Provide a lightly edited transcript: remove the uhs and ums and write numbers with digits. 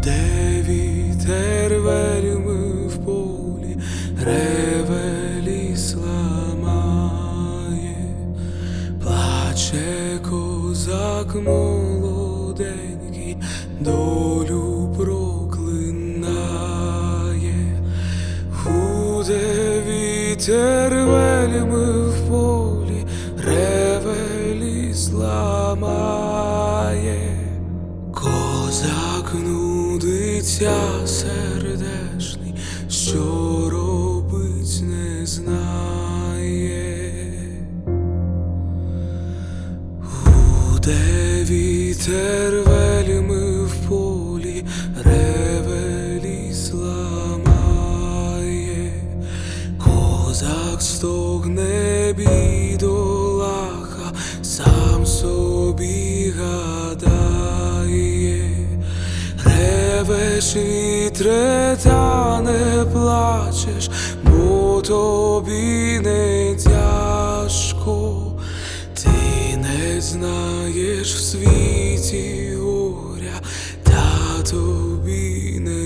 Де вітер вельми в полі, реве ліс ламає, плаче козак молоденький, долю проклинає. Гуде вітер вельми в полі, реве ліс ламає. Козак нудиться сердешний, що робить не знає. Гуде вітер вельми в полі, реве ліс ламає. Козак стогне бідолаха, сам собі гадає. Ревеш, вітре, та не плачеш, бо тобі не тяжко. Ти не знаєш в світі горя, та тобі не